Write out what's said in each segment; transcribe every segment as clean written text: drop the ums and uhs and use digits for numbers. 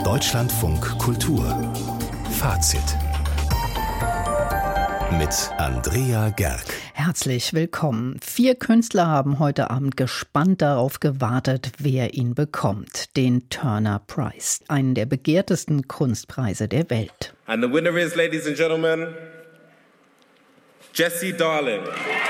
Deutschlandfunk Kultur Fazit mit Andrea Gerg. Herzlich willkommen. 4 Künstler haben heute Abend gespannt darauf gewartet, wer ihn bekommt. Den Turner Prize, einen der begehrtesten Kunstpreise der Welt. And the winner is, ladies and gentlemen, Jessie Darling.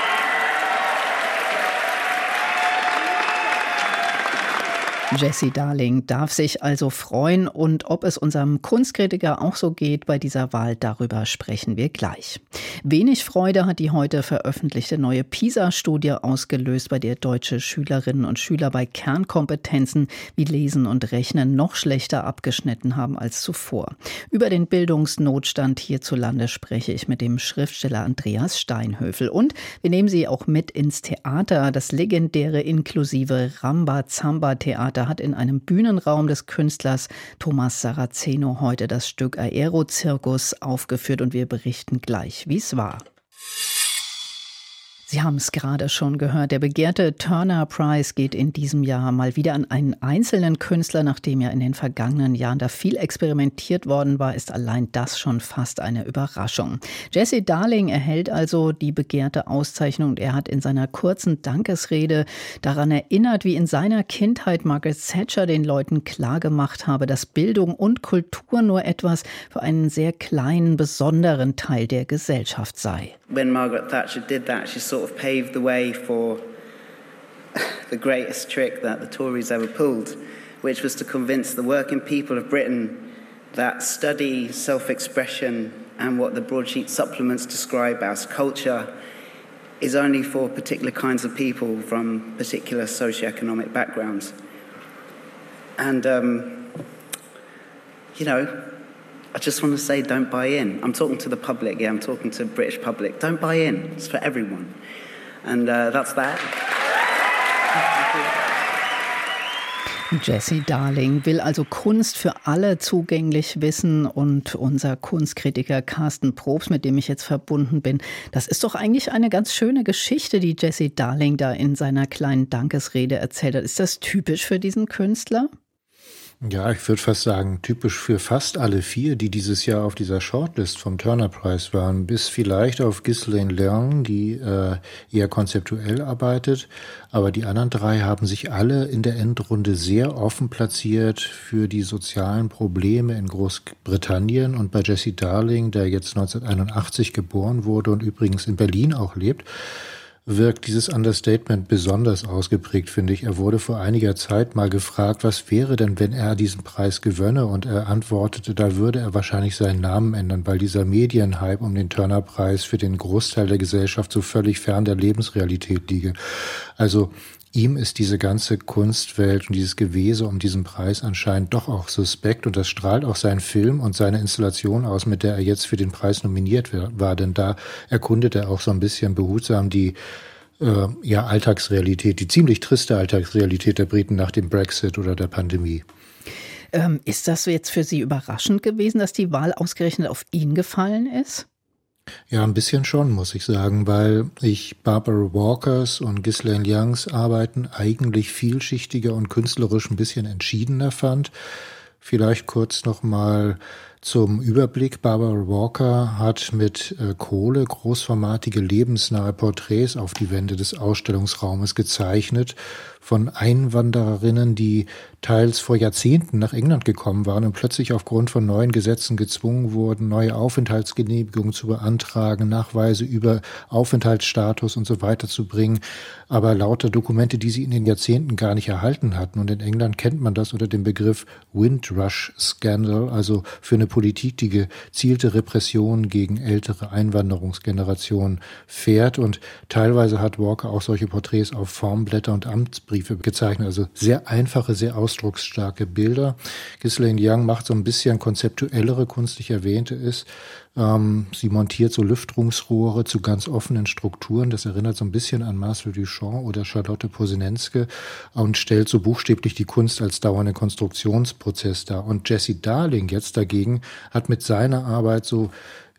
Jessie Darling darf sich also freuen, und ob es unserem Kunstkritiker auch so geht bei dieser Wahl, darüber sprechen wir gleich. Wenig Freude hat die heute veröffentlichte neue PISA-Studie ausgelöst, bei der deutsche Schülerinnen und Schüler bei Kernkompetenzen wie Lesen und Rechnen noch schlechter abgeschnitten haben als zuvor. Über den Bildungsnotstand hierzulande spreche ich mit dem Schriftsteller Andreas Steinhöfel. Und wir nehmen Sie auch mit ins Theater. Das legendäre inklusive Rambazamba-Theater hat in einem Bühnenraum des Künstlers Thomas Saraceno heute das Stück Aero-Zirkus aufgeführt, und wir berichten gleich, wie es war. Sie haben es gerade schon gehört, der begehrte Turner Prize geht in diesem Jahr mal wieder an einen einzelnen Künstler. Nachdem ja in den vergangenen Jahren da viel experimentiert worden war, ist allein das schon fast eine Überraschung. Jessie Darling erhält also die begehrte Auszeichnung, und er hat in seiner kurzen Dankesrede daran erinnert, wie in seiner Kindheit Margaret Thatcher den Leuten klargemacht habe, dass Bildung und Kultur nur etwas für einen sehr kleinen, besonderen Teil der Gesellschaft sei. When Margaret Thatcher did that, she sort of paved the way for the greatest trick that the Tories ever pulled, which was to convince the working people of Britain that study, self-expression and what the broadsheet supplements describe as culture is only for particular kinds of people from particular socioeconomic backgrounds. And, I just want to say, don't buy in. I'm talking to the public, I'm talking to the British public. Don't buy in, it's for everyone. And that's that. Jessie Darling will also Kunst für alle zugänglich wissen, und unser Kunstkritiker Carsten Probst, mit dem ich jetzt verbunden bin, das ist doch eigentlich eine ganz schöne Geschichte, die Jessie Darling da in seiner kleinen Dankesrede erzählt hat. Ist das typisch für diesen Künstler? Ja, ich würde fast sagen, typisch für fast alle 4, die dieses Jahr auf dieser Shortlist vom Turner Prize waren, bis vielleicht auf Ghislaine Leung, die eher konzeptuell arbeitet. Aber die anderen 3 haben sich alle in der Endrunde sehr offen platziert für die sozialen Probleme in Großbritannien. Und bei Jessie Darling, der jetzt 1981 geboren wurde und übrigens in Berlin auch lebt, wirkt dieses Understatement besonders ausgeprägt, finde ich. Er wurde vor einiger Zeit mal gefragt, was wäre denn, wenn er diesen Preis gewönne? Und er antwortete, da würde er wahrscheinlich seinen Namen ändern, weil dieser Medienhype um den Turner-Preis für den Großteil der Gesellschaft so völlig fern der Lebensrealität liege. Also ihm ist diese ganze Kunstwelt und dieses Gewese um diesen Preis anscheinend doch auch suspekt, und das strahlt auch seinen Film und seine Installation aus, mit der er jetzt für den Preis nominiert war. Denn da erkundet er auch so ein bisschen behutsam die Alltagsrealität, die ziemlich triste Alltagsrealität der Briten nach dem Brexit oder der Pandemie. Ist das jetzt für Sie überraschend gewesen, dass die Wahl ausgerechnet auf ihn gefallen ist? Ja, ein bisschen schon, muss ich sagen, weil ich Barbara Walkers und Ghislaine Leungs Arbeiten eigentlich vielschichtiger und künstlerisch ein bisschen entschiedener fand. Vielleicht kurz nochmal zum Überblick. Barbara Walker hat mit Kohle großformatige lebensnahe Porträts auf die Wände des Ausstellungsraumes gezeichnet von Einwandererinnen, die teils vor Jahrzehnten nach England gekommen waren und plötzlich aufgrund von neuen Gesetzen gezwungen wurden, neue Aufenthaltsgenehmigungen zu beantragen, Nachweise über Aufenthaltsstatus und so weiter zu bringen, aber lauter Dokumente, die sie in den Jahrzehnten gar nicht erhalten hatten. Und in England kennt man das unter dem Begriff Windrush Scandal, also für eine Politik, die gezielte Repression gegen ältere Einwanderungsgenerationen fährt. Und teilweise hat Walker auch solche Porträts auf Formblätter und Amtsbriefe gezeichnet, also sehr einfache, sehr ausdrucksstarke Bilder. Ghislaine Leung macht so ein bisschen konzeptuellere Kunst, ich erwähnte es. Sie montiert so Lüftungsrohre zu ganz offenen Strukturen. Das erinnert so ein bisschen an Marcel Duchamp oder Charlotte Posenenske und stellt so buchstäblich die Kunst als dauernden Konstruktionsprozess dar. Und Jessie Darling jetzt dagegen hat mit seiner Arbeit so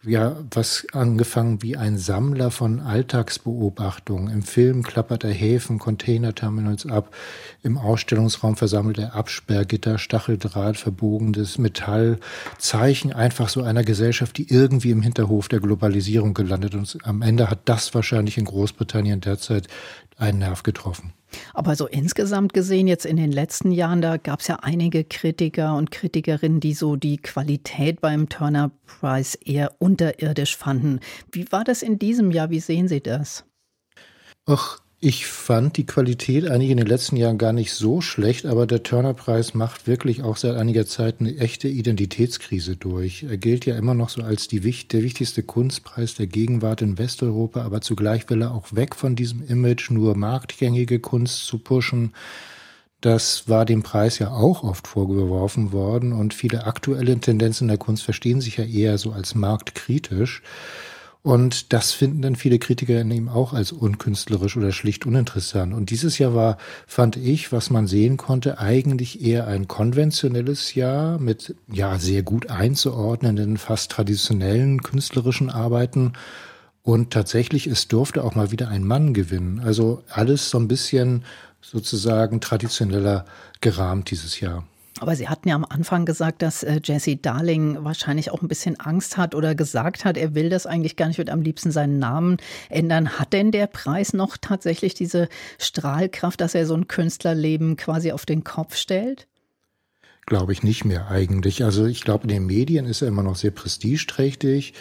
ja, was angefangen wie ein Sammler von Alltagsbeobachtungen. Im Film klappert er Häfen, Containerterminals ab. Im Ausstellungsraum versammelt er Absperrgitter, Stacheldraht, verbogenes Metall. Zeichen einfach so einer Gesellschaft, die irgendwie im Hinterhof der Globalisierung gelandet ist. Und am Ende hat das wahrscheinlich in Großbritannien derzeit einen Nerv getroffen. Aber so insgesamt gesehen, jetzt in den letzten Jahren, da gab es ja einige Kritiker und Kritikerinnen, die so die Qualität beim Turner Prize eher unterirdisch fanden. Wie war das in diesem Jahr? Wie sehen Sie das? Ach, ich fand die Qualität eigentlich in den letzten Jahren gar nicht so schlecht, aber der Turner-Preis macht wirklich auch seit einiger Zeit eine echte Identitätskrise durch. Er gilt ja immer noch so als der wichtigste Kunstpreis der Gegenwart in Westeuropa, aber zugleich will er auch weg von diesem Image, nur marktgängige Kunst zu pushen. Das war dem Preis ja auch oft vorgeworfen worden und viele aktuelle Tendenzen in der Kunst verstehen sich ja eher so als marktkritisch. Und das finden dann viele Kritiker eben auch als unkünstlerisch oder schlicht uninteressant. Und dieses Jahr war, fand ich, was man sehen konnte, eigentlich eher ein konventionelles Jahr mit ja sehr gut einzuordnenden, fast traditionellen künstlerischen Arbeiten. Und tatsächlich, es durfte auch mal wieder ein Mann gewinnen. Also alles so ein bisschen sozusagen traditioneller gerahmt dieses Jahr. Aber Sie hatten ja am Anfang gesagt, dass Jesse Darling wahrscheinlich auch ein bisschen Angst hat oder gesagt hat, er will das eigentlich gar nicht, wird am liebsten seinen Namen ändern. Hat denn der Preis noch tatsächlich diese Strahlkraft, dass er so ein Künstlerleben quasi auf den Kopf stellt? Glaube ich nicht mehr eigentlich. Also ich glaube, in den Medien ist er immer noch sehr prestigeträchtig.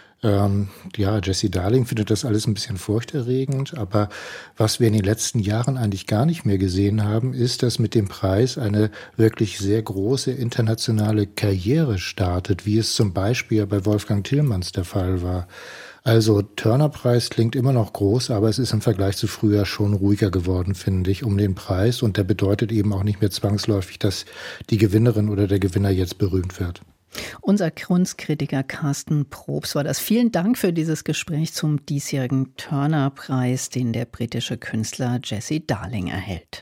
Ja, Jesse Darling findet das alles ein bisschen furchterregend, aber was wir in den letzten Jahren eigentlich gar nicht mehr gesehen haben, ist, dass mit dem Preis eine wirklich sehr große internationale Karriere startet, wie es zum Beispiel bei Wolfgang Tillmans der Fall war. Also Turner-Preis klingt immer noch groß, aber es ist im Vergleich zu früher schon ruhiger geworden, finde ich, um den Preis. Und der bedeutet eben auch nicht mehr zwangsläufig, dass die Gewinnerin oder der Gewinner jetzt berühmt wird. Unser Kunstkritiker Carsten Probst war das. Vielen Dank für dieses Gespräch zum diesjährigen Turner-Preis, den der britische Künstler Jesse Darling erhält.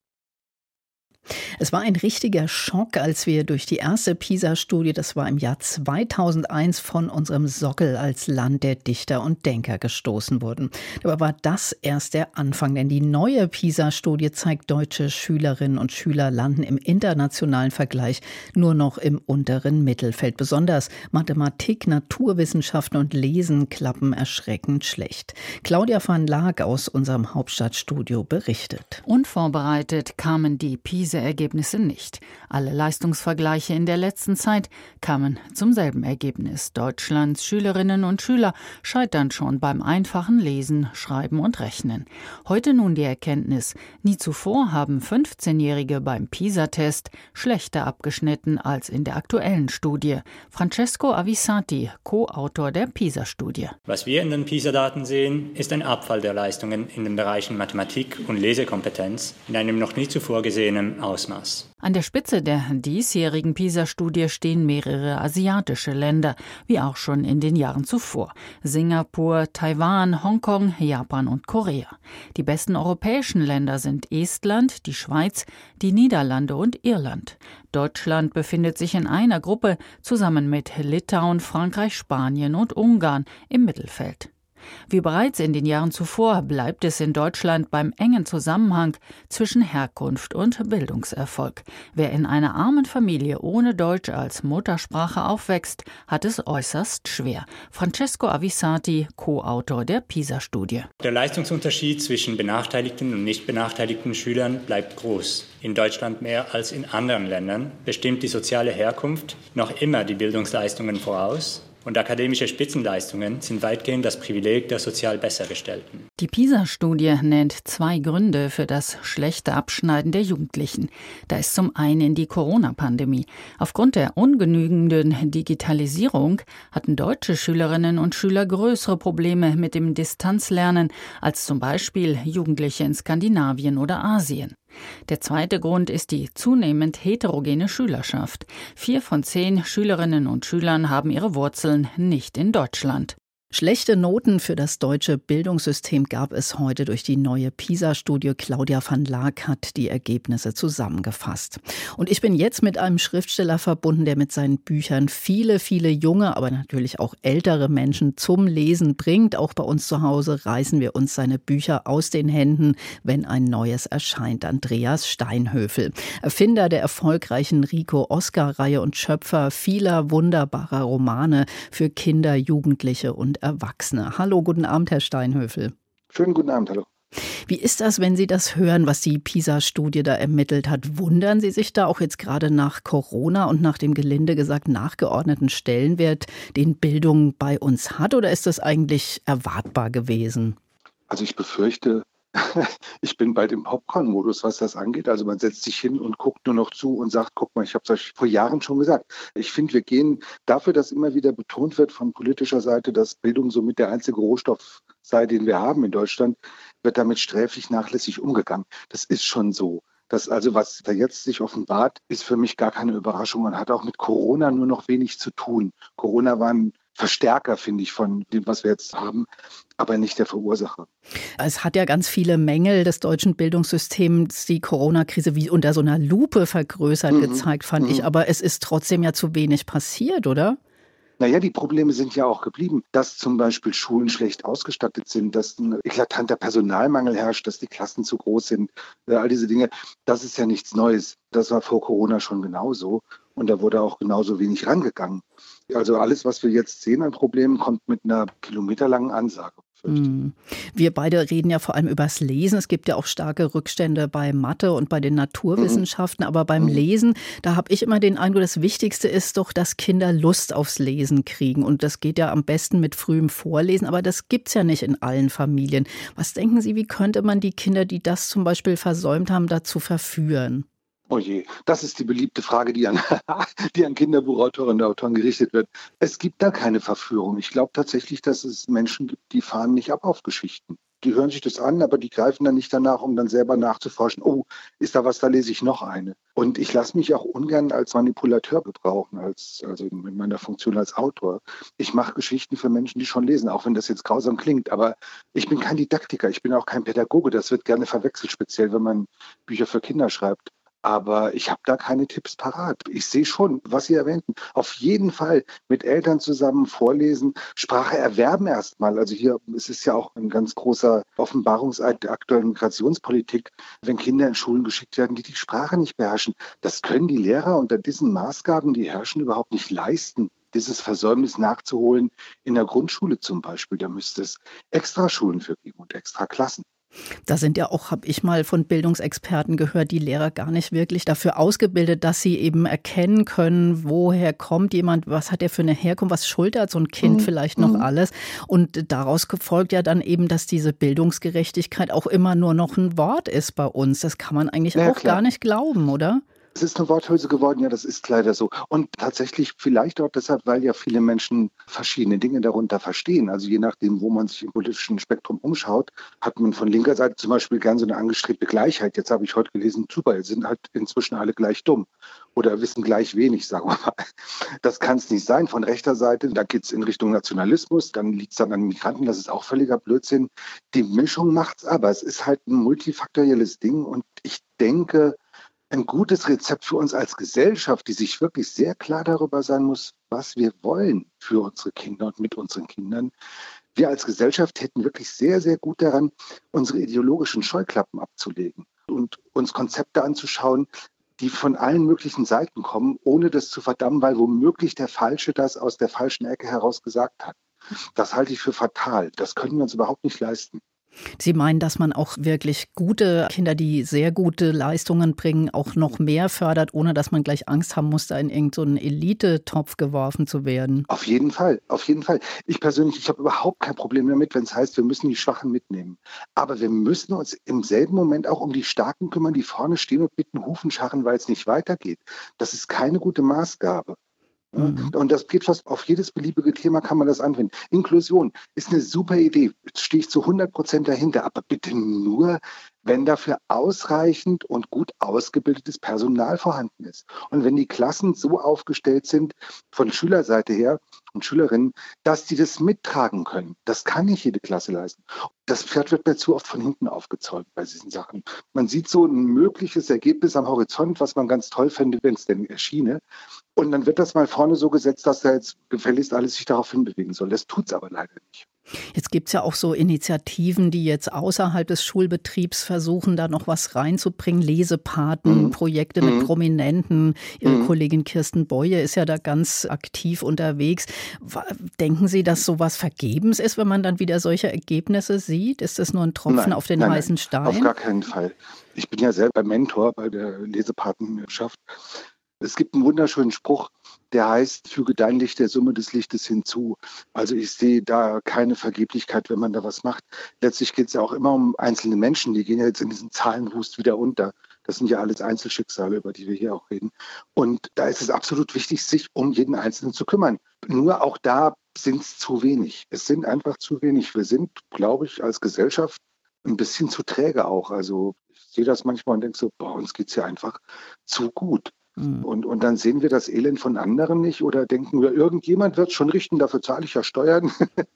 Es war ein richtiger Schock, als wir durch die erste PISA-Studie, das war im Jahr 2001, von unserem Sockel als Land der Dichter und Denker gestoßen wurden. Dabei war das erst der Anfang, denn die neue PISA-Studie zeigt, deutsche Schülerinnen und Schüler landen im internationalen Vergleich nur noch im unteren Mittelfeld. Besonders Mathematik, Naturwissenschaften und Lesen klappen erschreckend schlecht. Claudia van Laak aus unserem Hauptstadtstudio berichtet. Unvorbereitet kamen die PISA-Ergebnisse nicht. Alle Leistungsvergleiche in der letzten Zeit kamen zum selben Ergebnis. Deutschlands Schülerinnen und Schüler scheitern schon beim einfachen Lesen, Schreiben und Rechnen. Heute nun die Erkenntnis: Nie zuvor haben 15-Jährige beim PISA-Test schlechter abgeschnitten als in der aktuellen Studie. Francesco Avisati, Co-Autor der PISA-Studie. Was wir in den PISA-Daten sehen, ist ein Abfall der Leistungen in den Bereichen Mathematik und Lesekompetenz in einem noch nie zuvor gesehenen Ausmaß. An der Spitze der diesjährigen PISA-Studie stehen mehrere asiatische Länder, wie auch schon in den Jahren zuvor. Singapur, Taiwan, Hongkong, Japan und Korea. Die besten europäischen Länder sind Estland, die Schweiz, die Niederlande und Irland. Deutschland befindet sich in einer Gruppe zusammen mit Litauen, Frankreich, Spanien und Ungarn im Mittelfeld. Wie bereits in den Jahren zuvor bleibt es in Deutschland beim engen Zusammenhang zwischen Herkunft und Bildungserfolg. Wer in einer armen Familie ohne Deutsch als Muttersprache aufwächst, hat es äußerst schwer. Francesco Avisati, Co-Autor der PISA-Studie. Der Leistungsunterschied zwischen benachteiligten und nicht benachteiligten Schülern bleibt groß. In Deutschland mehr als in anderen Ländern bestimmt die soziale Herkunft noch immer die Bildungsleistungen voraus. Und akademische Spitzenleistungen sind weitgehend das Privileg der sozial Bessergestellten. Die PISA-Studie nennt 2 Gründe für das schlechte Abschneiden der Jugendlichen. Da ist zum einen die Corona-Pandemie. Aufgrund der ungenügenden Digitalisierung hatten deutsche Schülerinnen und Schüler größere Probleme mit dem Distanzlernen als zum Beispiel Jugendliche in Skandinavien oder Asien. Der zweite Grund ist die zunehmend heterogene Schülerschaft. 4 von 10 Schülerinnen und Schülern haben ihre Wurzeln nicht in Deutschland. Schlechte Noten für das deutsche Bildungssystem gab es heute durch die neue PISA-Studie. Claudia van Laak hat die Ergebnisse zusammengefasst. Und ich bin jetzt mit einem Schriftsteller verbunden, der mit seinen Büchern viele, viele junge, aber natürlich auch ältere Menschen zum Lesen bringt. Auch bei uns zu Hause reißen wir uns seine Bücher aus den Händen, wenn ein neues erscheint. Andreas Steinhöfel, Erfinder der erfolgreichen Rico-Oscar-Reihe und Schöpfer vieler wunderbarer Romane für Kinder, Jugendliche und Erwachsene. Hallo, guten Abend, Herr Steinhöfel. Schönen guten Abend, hallo. Wie ist das, wenn Sie das hören, was die PISA-Studie da ermittelt hat? Wundern Sie sich da auch jetzt gerade nach Corona und nach dem gelinde gesagt nachgeordneten Stellenwert, den Bildung bei uns hat? Oder ist das eigentlich erwartbar gewesen? Also ich befürchte, ich bin bald im Popcorn-Modus, was das angeht. Also man setzt sich hin und guckt nur noch zu und sagt, guck mal, ich habe es euch vor Jahren schon gesagt. Ich finde, wir gehen dafür, dass immer wieder betont wird von politischer Seite, dass Bildung somit der einzige Rohstoff sei, den wir haben in Deutschland, wird damit sträflich nachlässig umgegangen. Das ist schon so. Das also, was da jetzt sich offenbart, ist für mich gar keine Überraschung und hat auch mit Corona nur noch wenig zu tun. Corona war ein Verstärker, finde ich, von dem, was wir jetzt haben, aber nicht der Verursacher. Es hat ja ganz viele Mängel des deutschen Bildungssystems, die Corona-Krise wie unter so einer Lupe vergrößert gezeigt, fand ich. Aber es ist trotzdem ja zu wenig passiert, oder? Naja, die Probleme sind ja auch geblieben, dass zum Beispiel Schulen schlecht ausgestattet sind, dass ein eklatanter Personalmangel herrscht, dass die Klassen zu groß sind, all diese Dinge. Das ist ja nichts Neues. Das war vor Corona schon genauso und da wurde auch genauso wenig rangegangen. Also alles, was wir jetzt sehen an Problemen, kommt mit einer kilometerlangen Ansage. Wir beide reden ja vor allem übers Lesen. Es gibt ja auch starke Rückstände bei Mathe und bei den Naturwissenschaften. Aber beim Lesen, da habe ich immer den Eindruck, das Wichtigste ist doch, dass Kinder Lust aufs Lesen kriegen. Und das geht ja am besten mit frühem Vorlesen. Aber das gibt's ja nicht in allen Familien. Was denken Sie, wie könnte man die Kinder, die das zum Beispiel versäumt haben, dazu verführen? Oh je, das ist die beliebte Frage, die an Kinderbuchautorinnen und Autoren gerichtet wird. Es gibt da keine Verführung. Ich glaube tatsächlich, dass es Menschen gibt, die fahren nicht ab auf Geschichten. Die hören sich das an, aber die greifen dann nicht danach, um dann selber nachzuforschen. Oh, ist da was, da lese ich noch eine. Und ich lasse mich auch ungern als Manipulateur gebrauchen, also in meiner Funktion als Autor. Ich mache Geschichten für Menschen, die schon lesen, auch wenn das jetzt grausam klingt. Aber ich bin kein Didaktiker, ich bin auch kein Pädagoge. Das wird gerne verwechselt, speziell wenn man Bücher für Kinder schreibt. Aber ich habe da keine Tipps parat. Ich sehe schon, was Sie erwähnten. Auf jeden Fall mit Eltern zusammen vorlesen, Sprache erwerben erstmal. Also hier es ist ja auch ein ganz großer Offenbarungseid der aktuellen Migrationspolitik, wenn Kinder in Schulen geschickt werden, die Sprache nicht beherrschen. Das können die Lehrer unter diesen Maßgaben, die herrschen, überhaupt nicht leisten. Dieses Versäumnis nachzuholen in der Grundschule zum Beispiel. Da müsste es extra Schulen für geben und extra Klassen. Da sind ja auch, habe ich mal von Bildungsexperten gehört, die Lehrer gar nicht wirklich dafür ausgebildet, dass sie eben erkennen können, woher kommt jemand, was hat er für eine Herkunft, was schultert so ein Kind vielleicht noch alles. Und daraus folgt ja dann eben, dass diese Bildungsgerechtigkeit auch immer nur noch ein Wort ist bei uns. Das kann man eigentlich auch gar nicht glauben, oder? Es ist eine Worthülse geworden, ja, das ist leider so. Und tatsächlich vielleicht auch deshalb, weil ja viele Menschen verschiedene Dinge darunter verstehen. Also je nachdem, wo man sich im politischen Spektrum umschaut, hat man von linker Seite zum Beispiel gern so eine angestrebte Gleichheit. Jetzt habe ich heute gelesen, super, sind halt inzwischen alle gleich dumm oder wissen gleich wenig, sagen wir mal. Das kann es nicht sein. Von rechter Seite, da geht es in Richtung Nationalismus, dann liegt es dann an Migranten, das ist auch völliger Blödsinn. Die Mischung macht's aber. Es ist halt ein multifaktorielles Ding und ich denke, ein gutes Rezept für uns als Gesellschaft, die sich wirklich sehr klar darüber sein muss, was wir wollen für unsere Kinder und mit unseren Kindern. Wir als Gesellschaft hätten wirklich sehr, sehr gut daran, unsere ideologischen Scheuklappen abzulegen und uns Konzepte anzuschauen, die von allen möglichen Seiten kommen, ohne das zu verdammen, weil womöglich der Falsche das aus der falschen Ecke heraus gesagt hat. Das halte ich für fatal. Das können wir uns überhaupt nicht leisten. Sie meinen, dass man auch wirklich gute Kinder, die sehr gute Leistungen bringen, auch noch mehr fördert, ohne dass man gleich Angst haben muss, da in irgendeinen Elite-Topf geworfen zu werden? Auf jeden Fall, auf jeden Fall. Ich persönlich, ich habe überhaupt kein Problem damit, wenn es heißt, wir müssen die Schwachen mitnehmen. Aber wir müssen uns im selben Moment auch um die Starken kümmern, die vorne stehen und mit den Hufen scharren, weil es nicht weitergeht. Das ist keine gute Maßgabe. Und das geht fast auf jedes beliebige Thema, kann man das anwenden. Inklusion ist eine super Idee, stehe ich zu 100% dahinter, aber bitte nur, wenn dafür ausreichend und gut ausgebildetes Personal vorhanden ist. Und wenn die Klassen so aufgestellt sind, von Schülerseite her und Schülerinnen, dass die das mittragen können. Das kann nicht jede Klasse leisten. Das Pferd wird mir zu oft von hinten aufgezäumt bei diesen Sachen. Man sieht so ein mögliches Ergebnis am Horizont, was man ganz toll fände, wenn es denn erschiene. Und dann wird das mal vorne so gesetzt, dass da jetzt gefälligst alles sich darauf hinbewegen soll. Das tut es aber leider nicht. Jetzt gibt es ja auch so Initiativen, die jetzt außerhalb des Schulbetriebs versuchen, da noch was reinzubringen. Lesepaten, Projekte mit Prominenten. Ihre Kollegin Kirsten Boye ist ja da ganz aktiv unterwegs. Denken Sie, dass sowas vergebens ist, wenn man dann wieder solche Ergebnisse sieht? Ist das nur ein Tropfen auf den heißen Stein? Auf gar keinen Fall. Ich bin ja selber Mentor bei der Lesepatenschaft. Es gibt einen wunderschönen Spruch, der heißt, füge dein Licht der Summe des Lichtes hinzu. Also ich sehe da keine Vergeblichkeit, wenn man da was macht. Letztlich geht es ja auch immer um einzelne Menschen, die gehen ja jetzt in diesen Zahlenwust wieder unter. Das sind ja alles Einzelschicksale, über die wir hier auch reden. Und da ist es absolut wichtig, sich um jeden Einzelnen zu kümmern. Nur auch da sind es zu wenig. Es sind einfach zu wenig. Wir sind, glaube ich, als Gesellschaft ein bisschen zu träge auch. Also ich sehe das manchmal und denke so, bei uns geht es ja einfach zu gut. Und dann sehen wir das Elend von anderen nicht oder denken wir, irgendjemand wird es schon richten, dafür zahle ich ja Steuern.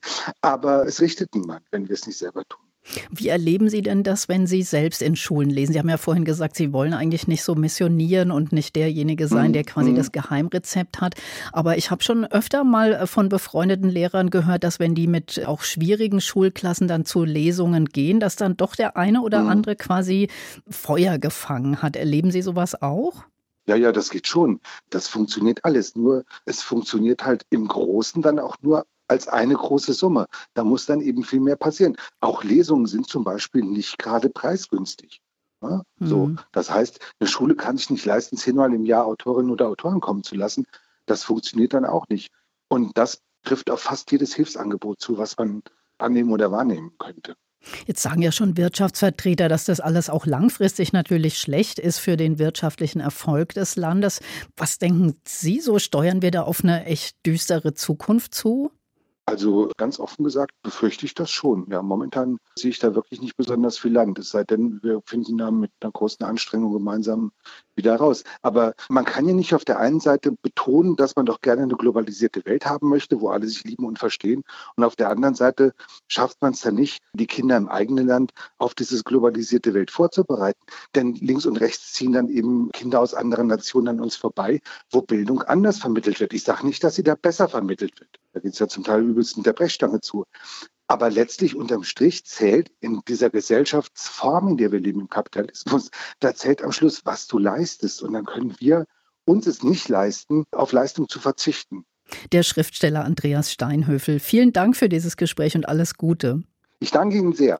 Aber es richtet niemand, wenn wir es nicht selber tun. Wie erleben Sie denn das, wenn Sie selbst in Schulen lesen? Sie haben ja vorhin gesagt, Sie wollen eigentlich nicht so missionieren und nicht derjenige sein, der quasi das Geheimrezept hat. Aber ich habe schon öfter mal von befreundeten Lehrern gehört, dass wenn die mit auch schwierigen Schulklassen dann zu Lesungen gehen, dass dann doch der eine oder andere quasi Feuer gefangen hat. Erleben Sie sowas auch? Ja, das geht schon. Das funktioniert alles. Nur es funktioniert halt im Großen dann auch nur als eine große Summe. Da muss dann eben viel mehr passieren. Auch Lesungen sind zum Beispiel nicht gerade preisgünstig. Ja? So, das heißt, eine Schule kann sich nicht leisten, 10-mal im Jahr Autorinnen oder Autoren kommen zu lassen. Das funktioniert dann auch nicht. Und das trifft auf fast jedes Hilfsangebot zu, was man annehmen oder wahrnehmen könnte. Jetzt sagen ja schon Wirtschaftsvertreter, dass das alles auch langfristig natürlich schlecht ist für den wirtschaftlichen Erfolg des Landes. Was denken Sie so? Steuern wir da auf eine echt düstere Zukunft zu? Also ganz offen gesagt befürchte ich das schon. Ja, momentan sehe ich da wirklich nicht besonders viel Land. Es sei denn, wir finden da mit einer großen Anstrengung gemeinsam wieder raus. Aber man kann ja nicht auf der einen Seite betonen, dass man doch gerne eine globalisierte Welt haben möchte, wo alle sich lieben und verstehen. Und auf der anderen Seite schafft man es dann nicht, die Kinder im eigenen Land auf diese globalisierte Welt vorzubereiten. Denn links und rechts ziehen dann eben Kinder aus anderen Nationen an uns vorbei, wo Bildung anders vermittelt wird. Ich sage nicht, dass sie da besser vermittelt wird. Da geht es ja zum Teil übelst mit der Brechstange zu. Aber letztlich unterm Strich zählt in dieser Gesellschaftsform, in der wir leben, im Kapitalismus, da zählt am Schluss, was du leistest. Und dann können wir uns es nicht leisten, auf Leistung zu verzichten. Der Schriftsteller Andreas Steinhöfel, vielen Dank für dieses Gespräch und alles Gute. Ich danke Ihnen sehr.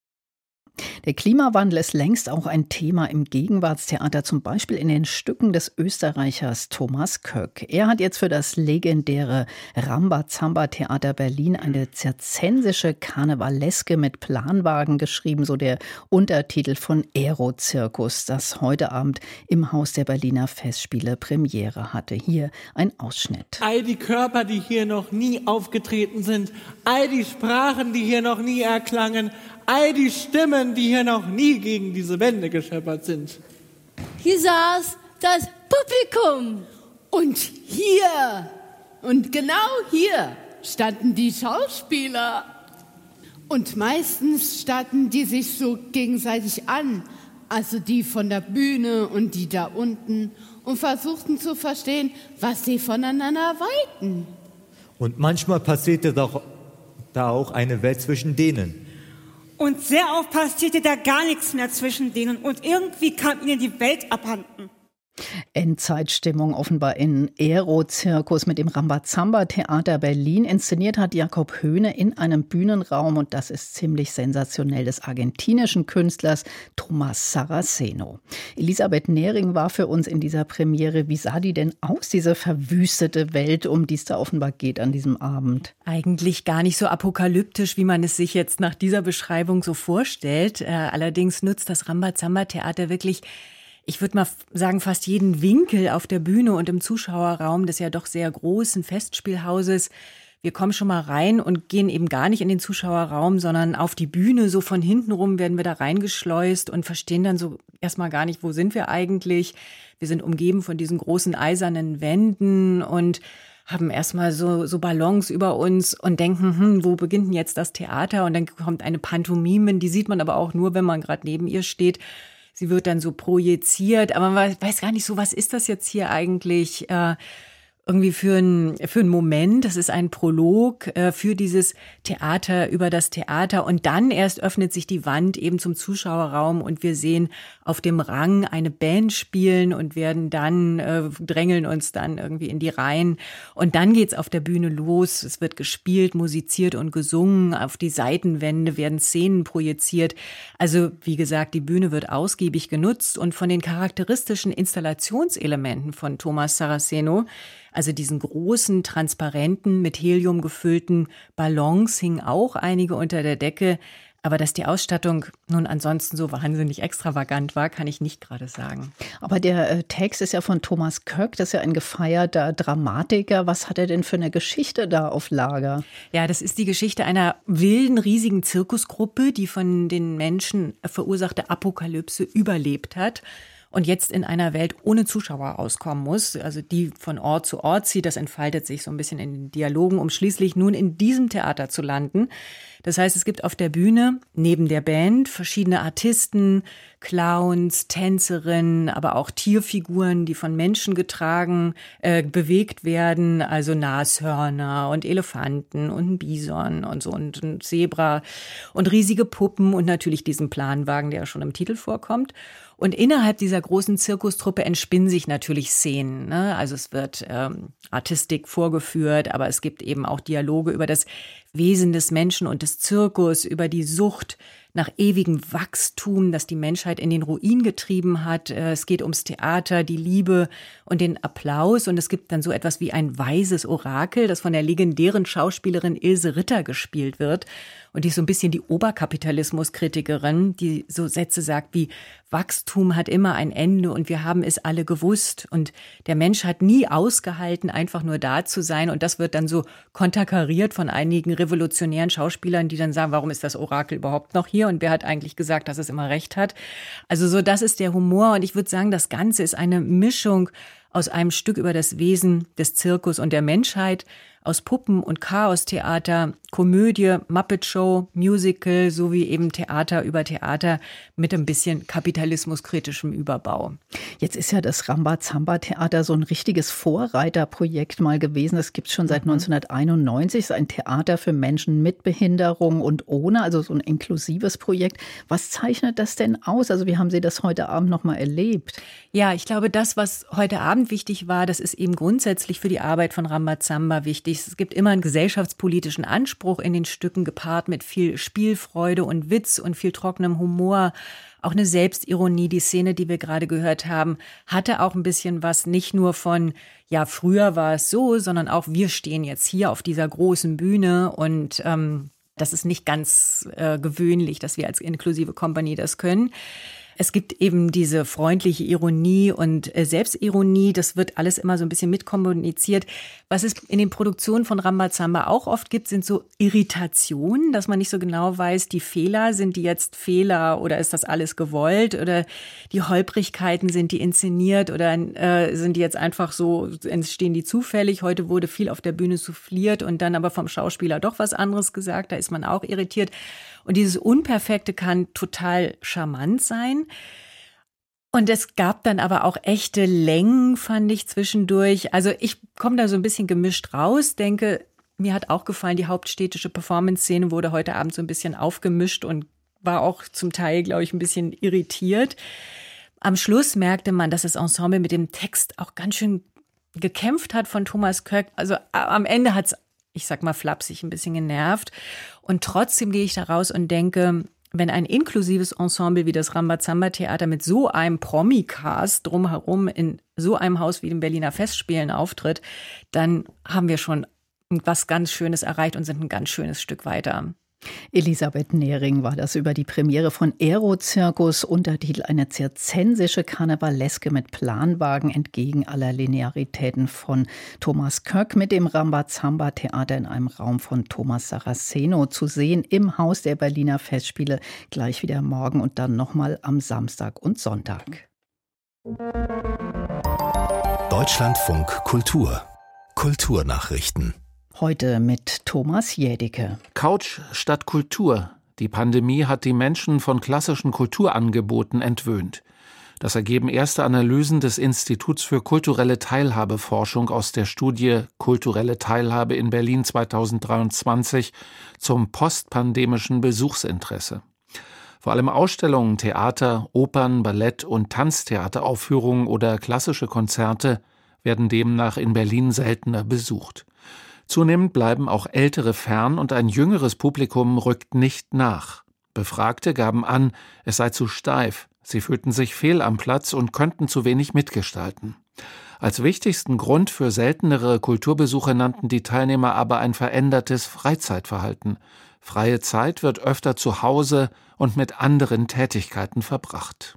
Der Klimawandel ist längst auch ein Thema im Gegenwartstheater, zum Beispiel in den Stücken des Österreichers Thomas Köck. Er hat jetzt für das legendäre Rambazamba-Theater Berlin eine zirzensische Karnevaleske mit Planwagen geschrieben, so der Untertitel von Aero-Zirkus, das heute Abend im Haus der Berliner Festspiele Premiere hatte. Hier ein Ausschnitt. All die Körper, die hier noch nie aufgetreten sind, all die Sprachen, die hier noch nie erklangen, all die Stimmen, die hier noch nie gegen diese Wände gescheppert sind. Hier saß das Publikum. Und hier, und genau hier, standen die Schauspieler. Und meistens standen die sich so gegenseitig an, also die von der Bühne und die da unten, und versuchten zu verstehen, was sie voneinander wollten. Und manchmal passierte doch da auch eine Welt zwischen denen. Und sehr oft passierte da gar nichts mehr zwischen denen und irgendwie kam ihnen die Welt abhanden. Endzeitstimmung offenbar in Aero-Zirkus mit dem Rambazamba-Theater Berlin. Inszeniert hat Jakob Höhne in einem Bühnenraum und das ist ziemlich sensationell des argentinischen Künstlers Tomás Saraceno. Elisabeth Nehring war für uns in dieser Premiere. Wie sah die denn aus, diese verwüstete Welt, um die es da offenbar geht an diesem Abend? Eigentlich gar nicht so apokalyptisch, wie man es sich jetzt nach dieser Beschreibung so vorstellt. Allerdings nutzt das Rambazamba-Theater wirklich, ich würde mal sagen, fast jeden Winkel auf der Bühne und im Zuschauerraum des ja doch sehr großen Festspielhauses wir kommen schon mal rein und gehen eben gar nicht in den Zuschauerraum, sondern auf die Bühne, so von hinten rum werden wir da reingeschleust und verstehen dann so erstmal gar nicht, wo sind wir eigentlich. Wir sind umgeben von diesen großen eisernen Wänden und haben erstmal so Ballons über uns und denken, wo beginnt denn jetzt das Theater? Und dann kommt eine Pantomime, die sieht man aber auch nur, wenn man gerade neben ihr steht. Sie wird dann so projiziert, aber man weiß gar nicht so, was ist das jetzt hier eigentlich irgendwie für einen Moment. Das ist ein Prolog für dieses Theater, über das Theater. Und dann erst öffnet sich die Wand eben zum Zuschauerraum und wir sehen auf dem Rang eine Band spielen und werden dann, drängeln uns dann irgendwie in die Reihen. Und dann geht's auf der Bühne los. Es wird gespielt, musiziert und gesungen. Auf die Seitenwände werden Szenen projiziert. Also, wie gesagt, die Bühne wird ausgiebig genutzt und von den charakteristischen Installationselementen von Thomas Saraceno, also diesen großen, transparenten, mit Helium gefüllten Ballons, hingen auch einige unter der Decke. Aber dass die Ausstattung nun ansonsten so wahnsinnig extravagant war, kann ich nicht gerade sagen. Aber der Text ist ja von Thomas Köck, das ist ja ein gefeierter Dramatiker. Was hat er denn für eine Geschichte da auf Lager? Ja, das ist die Geschichte einer wilden, riesigen Zirkusgruppe, die von den Menschen verursachte Apokalypse überlebt hat und jetzt in einer Welt ohne Zuschauer auskommen muss, also die von Ort zu Ort zieht. Das entfaltet sich so ein bisschen in den Dialogen, um schließlich nun in diesem Theater zu landen. Das heißt, es gibt auf der Bühne neben der Band verschiedene Artisten, Clowns, Tänzerinnen, aber auch Tierfiguren, die von Menschen getragen, bewegt werden, also Nashörner und Elefanten und ein Bison und so und ein Zebra und riesige Puppen und natürlich diesen Planwagen, der ja schon im Titel vorkommt. Und innerhalb dieser großen Zirkustruppe entspinnen sich natürlich Szenen, ne? Also es wird Artistik vorgeführt, aber es gibt eben auch Dialoge über das Wesen des Menschen und des Zirkus, über die Sucht nach ewigem Wachstum, das die Menschheit in den Ruin getrieben hat. Es geht ums Theater, die Liebe und den Applaus. Und es gibt dann so etwas wie ein weises Orakel, das von der legendären Schauspielerin Ilse Ritter gespielt wird. Und die ist so ein bisschen die Oberkapitalismuskritikerin, die so Sätze sagt wie: Wachstum hat immer ein Ende und wir haben es alle gewusst. Und der Mensch hat nie ausgehalten, einfach nur da zu sein. Und das wird dann so konterkariert von einigen revolutionären Schauspielern, die dann sagen, warum ist das Orakel überhaupt noch hier? Und wer hat eigentlich gesagt, dass es immer recht hat? Also so, das ist der Humor. Und ich würde sagen, das Ganze ist eine Mischung aus einem Stück über das Wesen des Zirkus und der Menschheit, aus Puppen- und Chaostheater, Komödie, Muppet Show, Musical sowie eben Theater über Theater mit ein bisschen kapitalismuskritischem Überbau. Jetzt ist ja das Rambazamba-Theater so ein richtiges Vorreiterprojekt mal gewesen. Das gibt es schon seit 1991. Es ist ein Theater für Menschen mit Behinderung und ohne, also so ein inklusives Projekt. Was zeichnet das denn aus? Also wie haben Sie das heute Abend noch mal erlebt? Ja, ich glaube, das, was heute Abend wichtig war, das ist eben grundsätzlich für die Arbeit von Rambazamba wichtig. Es gibt immer einen gesellschaftspolitischen Anspruch in den Stücken, gepaart mit viel Spielfreude und Witz und viel trockenem Humor. Auch eine Selbstironie. Die Szene, die wir gerade gehört haben, hatte auch ein bisschen was, nicht nur von, ja, früher war es so, sondern auch, wir stehen jetzt hier auf dieser großen Bühne und das ist nicht ganz gewöhnlich, dass wir als inklusive Company das können. Es gibt eben diese freundliche Ironie und Selbstironie. Das wird alles immer so ein bisschen mitkommuniziert. Was es in den Produktionen von Rambazamba auch oft gibt, sind so Irritationen, dass man nicht so genau weiß, die Fehler, sind die jetzt Fehler oder ist das alles gewollt? Oder die Holprigkeiten, sind die inszeniert oder sind die jetzt einfach so, entstehen die zufällig? Heute wurde viel auf der Bühne souffliert und dann aber vom Schauspieler doch was anderes gesagt. Da ist man auch irritiert. Und dieses Unperfekte kann total charmant sein. Und es gab dann aber auch echte Längen, fand ich, zwischendurch. Also ich komme da so ein bisschen gemischt raus, denke, mir hat auch gefallen, die hauptstädtische Performance-Szene wurde heute Abend so ein bisschen aufgemischt und war auch zum Teil, glaube ich, ein bisschen irritiert. Am Schluss merkte man, dass das Ensemble mit dem Text auch ganz schön gekämpft hat von Thomas Köck. Also am Ende hat es, ich sag mal flapsig, ein bisschen genervt. Und trotzdem gehe ich da raus und denke, wenn ein inklusives Ensemble wie das Rambazamba-Theater mit so einem Promi-Cast drumherum in so einem Haus wie dem Berliner Festspielen auftritt, dann haben wir schon was ganz Schönes erreicht und sind ein ganz schönes Stück weiter. Elisabeth Nehring war das über die Premiere von Aero-Zirkus, Untertitel eine zirzensische Karnevaleske mit Planwagen entgegen aller Linearitäten von Thomas Köck mit dem Rambazamba-Theater in einem Raum von Thomas Saraceno zu sehen im Haus der Berliner Festspiele, gleich wieder morgen und dann nochmal am Samstag und Sonntag. Deutschlandfunk Kultur. Kulturnachrichten. Heute mit Thomas Jädicke. Couch statt Kultur. Die Pandemie hat die Menschen von klassischen Kulturangeboten entwöhnt. Das ergeben erste Analysen des Instituts für kulturelle Teilhabeforschung aus der Studie Kulturelle Teilhabe in Berlin 2023 zum postpandemischen Besuchsinteresse. Vor allem Ausstellungen, Theater, Opern, Ballett- und Tanztheateraufführungen oder klassische Konzerte werden demnach in Berlin seltener besucht. Zunehmend bleiben auch Ältere fern und ein jüngeres Publikum rückt nicht nach. Befragte gaben an, es sei zu steif, sie fühlten sich fehl am Platz und könnten zu wenig mitgestalten. Als wichtigsten Grund für seltenere Kulturbesuche nannten die Teilnehmer aber ein verändertes Freizeitverhalten. Freie Zeit wird öfter zu Hause und mit anderen Tätigkeiten verbracht.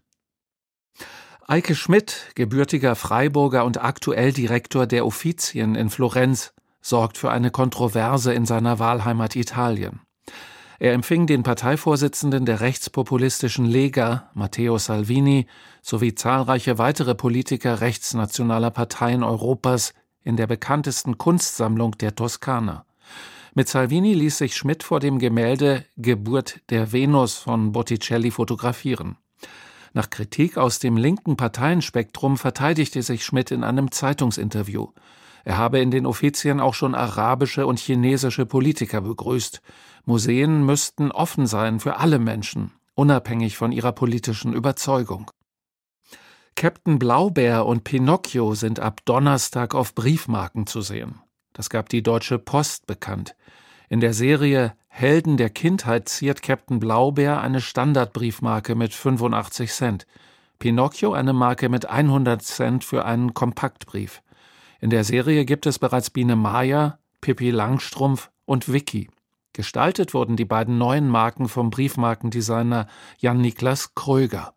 Eike Schmidt, gebürtiger Freiburger und aktuell Direktor der Uffizien in Florenz, sorgt für eine Kontroverse in seiner Wahlheimat Italien. Er empfing den Parteivorsitzenden der rechtspopulistischen Lega, Matteo Salvini, sowie zahlreiche weitere Politiker rechtsnationaler Parteien Europas in der bekanntesten Kunstsammlung der Toskana. Mit Salvini ließ sich Schmidt vor dem Gemälde Geburt der Venus von Botticelli fotografieren. Nach Kritik aus dem linken Parteienspektrum verteidigte sich Schmidt in einem Zeitungsinterview. Er habe in den Uffizien auch schon arabische und chinesische Politiker begrüßt. Museen müssten offen sein für alle Menschen, unabhängig von ihrer politischen Überzeugung. Captain Blaubeer und Pinocchio sind ab Donnerstag auf Briefmarken zu sehen. Das gab die Deutsche Post bekannt. In der Serie Helden der Kindheit ziert Captain Blaubeer eine Standardbriefmarke mit 85 Cent. Pinocchio eine Marke mit 100 Cent für einen Kompaktbrief. In der Serie gibt es bereits Biene Maya, Pippi Langstrumpf und Vicky. Gestaltet wurden die beiden neuen Marken vom Briefmarkendesigner Jan-Niklas Kröger.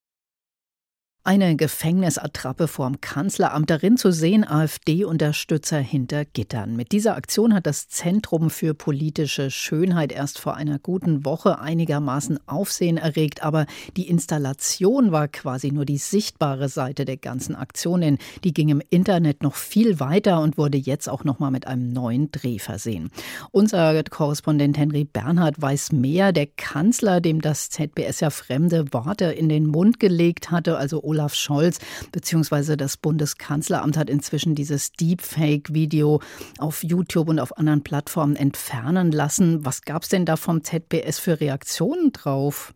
Eine Gefängnisattrappe vorm Kanzleramt, darin zu sehen AfD-Unterstützer hinter Gittern. Mit dieser Aktion hat das Zentrum für politische Schönheit erst vor einer guten Woche einigermaßen Aufsehen erregt, aber die Installation war quasi nur die sichtbare Seite der ganzen Aktion, denn die ging im Internet noch viel weiter und wurde jetzt auch noch mal mit einem neuen Dreh versehen. Unser Korrespondent Henry Bernhard weiß mehr. Der Kanzler, dem das ZBS ja fremde Worte in den Mund gelegt hatte, also Olaf Scholz bzw. das Bundeskanzleramt hat inzwischen dieses Deepfake-Video auf YouTube und auf anderen Plattformen entfernen lassen. Was gab es denn da vom ZBS für Reaktionen drauf?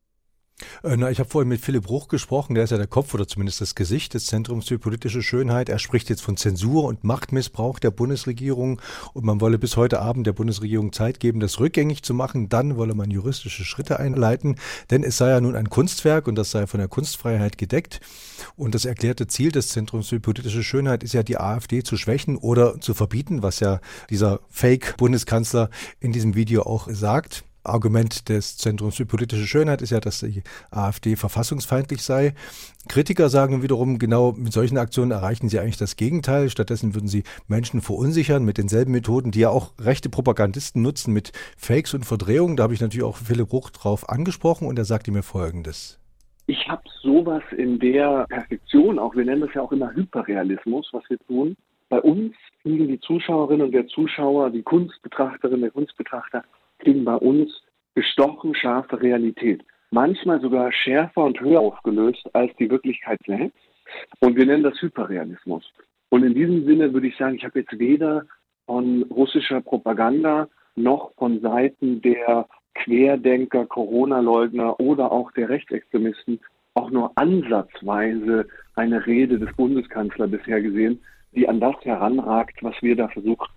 Ich habe vorhin mit Philipp Bruch gesprochen, der ist ja der Kopf oder zumindest das Gesicht des Zentrums für politische Schönheit. Er spricht jetzt von Zensur und Machtmissbrauch der Bundesregierung und man wolle bis heute Abend der Bundesregierung Zeit geben, das rückgängig zu machen. Dann wolle man juristische Schritte einleiten, denn es sei ja nun ein Kunstwerk und das sei von der Kunstfreiheit gedeckt. Und das erklärte Ziel des Zentrums für politische Schönheit ist ja, die AfD zu schwächen oder zu verbieten, was ja dieser Fake-Bundeskanzler in diesem Video auch sagt. Argument des Zentrums für politische Schönheit ist ja, dass die AfD verfassungsfeindlich sei. Kritiker sagen wiederum, genau mit solchen Aktionen erreichen sie eigentlich das Gegenteil. Stattdessen würden sie Menschen verunsichern mit denselben Methoden, die ja auch rechte Propagandisten nutzen, mit Fakes und Verdrehungen. Da habe ich natürlich auch Philipp Bruch drauf angesprochen und er sagte mir Folgendes. Ich habe sowas in der Perfektion, auch wir nennen das ja auch immer Hyperrealismus, was wir tun. Bei uns kriegen die Zuschauerinnen und der Zuschauer, die Kunstbetrachterinnen, der Kunstbetrachter, kriegen bei uns gestochen scharfe Realität. Manchmal sogar schärfer und höher aufgelöst als die Wirklichkeit selbst. Und wir nennen das Hyperrealismus. Und in diesem Sinne würde ich sagen, ich habe jetzt weder von russischer Propaganda noch von Seiten der Querdenker, Corona-Leugner oder auch der Rechtsextremisten auch nur ansatzweise eine Rede des Bundeskanzlers bisher gesehen, die an das heranragt, was wir da versucht haben.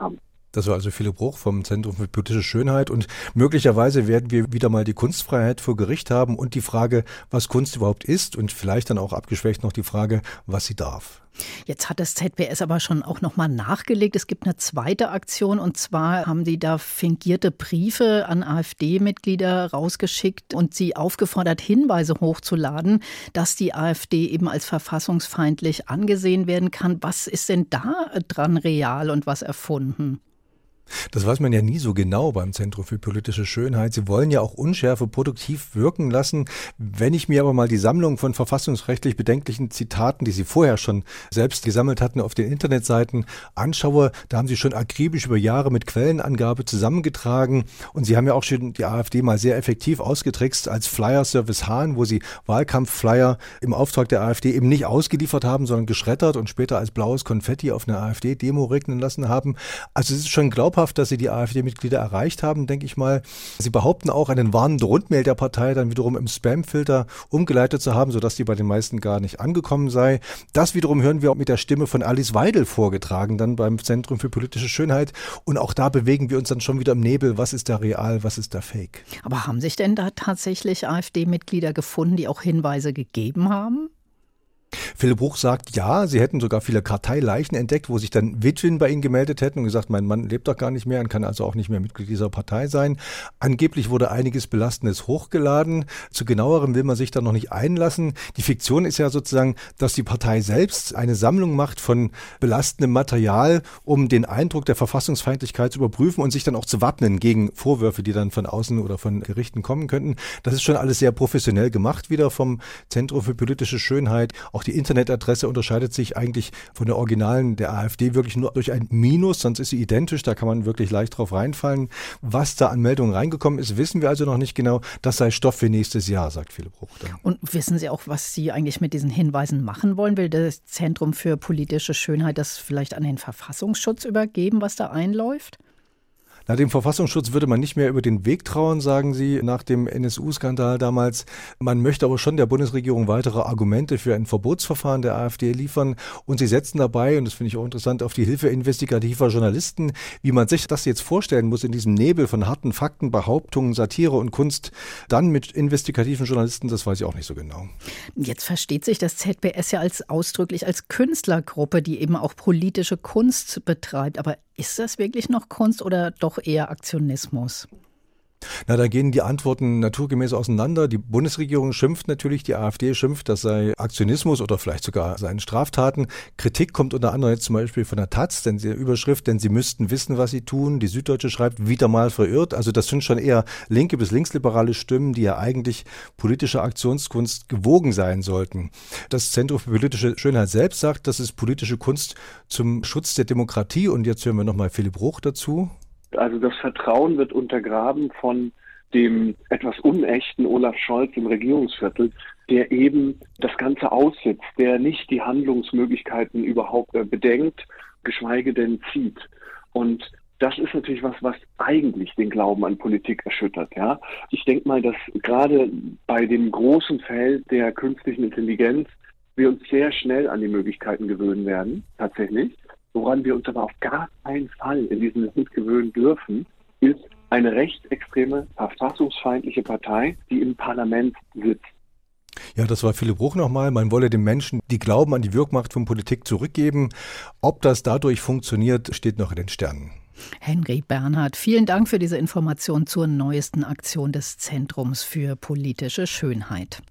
Das war also Philipp Bruch vom Zentrum für politische Schönheit und möglicherweise werden wir wieder mal die Kunstfreiheit vor Gericht haben und die Frage, was Kunst überhaupt ist und vielleicht dann auch abgeschwächt noch die Frage, was sie darf. Jetzt hat das ZBS aber schon auch nochmal nachgelegt. Es gibt eine zweite Aktion und zwar haben die da fingierte Briefe an AfD-Mitglieder rausgeschickt und sie aufgefordert, Hinweise hochzuladen, dass die AfD eben als verfassungsfeindlich angesehen werden kann. Was ist denn da dran real und was erfunden? Das weiß man ja nie so genau beim Zentrum für politische Schönheit. Sie wollen ja auch Unschärfe produktiv wirken lassen. Wenn ich mir aber mal die Sammlung von verfassungsrechtlich bedenklichen Zitaten, die Sie vorher schon selbst gesammelt hatten, auf den Internetseiten anschaue, da haben Sie schon akribisch über Jahre mit Quellenangabe zusammengetragen. Und Sie haben ja auch schon die AfD mal sehr effektiv ausgetrickst als Flyer-Service Hahn, wo Sie Wahlkampfflyer im Auftrag der AfD eben nicht ausgeliefert haben, sondern geschreddert und später als blaues Konfetti auf eine AfD-Demo regnen lassen haben. Also es ist schon glaubhaft, dass sie die AfD-Mitglieder erreicht haben, denke ich mal. Sie behaupten auch, einen warnende Rundmail der Partei dann wiederum im Spam-Filter umgeleitet zu haben, sodass die bei den meisten gar nicht angekommen sei. Das wiederum hören wir auch mit der Stimme von Alice Weidel vorgetragen, dann beim Zentrum für politische Schönheit. Und auch da bewegen wir uns dann schon wieder im Nebel. Was ist da real, was ist da fake? Aber haben sich denn da tatsächlich AfD-Mitglieder gefunden, die auch Hinweise gegeben haben? Philipp Bruch sagt, ja, sie hätten sogar viele Karteileichen entdeckt, wo sich dann Witwen bei ihnen gemeldet hätten und gesagt, mein Mann lebt doch gar nicht mehr und kann also auch nicht mehr Mitglied dieser Partei sein. Angeblich wurde einiges Belastendes hochgeladen. Zu genauerem will man sich da noch nicht einlassen. Die Fiktion ist ja sozusagen, dass die Partei selbst eine Sammlung macht von belastendem Material, um den Eindruck der Verfassungsfeindlichkeit zu überprüfen und sich dann auch zu wappnen gegen Vorwürfe, die dann von außen oder von Gerichten kommen könnten. Das ist schon alles sehr professionell gemacht wieder vom Zentrum für politische Schönheit. Auch die Internetadresse unterscheidet sich eigentlich von der Originalen der AfD wirklich nur durch ein Minus, sonst ist sie identisch, da kann man wirklich leicht drauf reinfallen. Was da an Meldungen reingekommen ist, wissen wir also noch nicht genau. Das sei Stoff für nächstes Jahr, sagt Philipp Bruch dann. Und wissen Sie auch, was Sie eigentlich mit diesen Hinweisen machen wollen? Will das Zentrum für politische Schönheit das vielleicht an den Verfassungsschutz übergeben, was da einläuft? Na, dem Verfassungsschutz würde man nicht mehr über den Weg trauen, sagen Sie, nach dem NSU-Skandal damals. Man möchte aber schon der Bundesregierung weitere Argumente für ein Verbotsverfahren der AfD liefern. Und sie setzen dabei, und das finde ich auch interessant, auf die Hilfe investigativer Journalisten. Wie man sich das jetzt vorstellen muss in diesem Nebel von harten Fakten, Behauptungen, Satire und Kunst, dann mit investigativen Journalisten, das weiß ich auch nicht so genau. Jetzt versteht sich das ZBS ja ausdrücklich als Künstlergruppe, die eben auch politische Kunst betreibt. Aber ist das wirklich noch Kunst oder doch eher Aktionismus? Na, da gehen die Antworten naturgemäß auseinander. Die Bundesregierung schimpft natürlich, die AfD schimpft, das sei Aktionismus oder vielleicht sogar seien Straftaten. Kritik kommt unter anderem jetzt zum Beispiel von der Taz, denn die Überschrift, denn sie müssten wissen, was sie tun. Die Süddeutsche schreibt, wieder mal verirrt. Also das sind schon eher linke bis linksliberale Stimmen, die ja eigentlich politische Aktionskunst gewogen sein sollten. Das Zentrum für politische Schönheit selbst sagt, das ist politische Kunst zum Schutz der Demokratie. Und jetzt hören wir nochmal Philipp Bruch dazu. Also das Vertrauen wird untergraben von dem etwas unechten Olaf Scholz im Regierungsviertel, der eben das Ganze aussitzt, der nicht die Handlungsmöglichkeiten überhaupt bedenkt, geschweige denn zieht. Und das ist natürlich was eigentlich den Glauben an Politik erschüttert. Ja? Ich denke mal, dass gerade bei dem großen Feld der künstlichen Intelligenz wir uns sehr schnell an die Möglichkeiten gewöhnen werden, tatsächlich. Woran wir uns aber auf gar keinen Fall in diesem Moment gewöhnen dürfen, ist eine rechtsextreme, verfassungsfeindliche Partei, die im Parlament sitzt. Ja, das war Philipp Bruch nochmal. Man wolle den Menschen die Glauben an die Wirkmacht von Politik zurückgeben. Ob das dadurch funktioniert, steht noch in den Sternen. Henry Bernhard, vielen Dank für diese Information zur neuesten Aktion des Zentrums für politische Schönheit.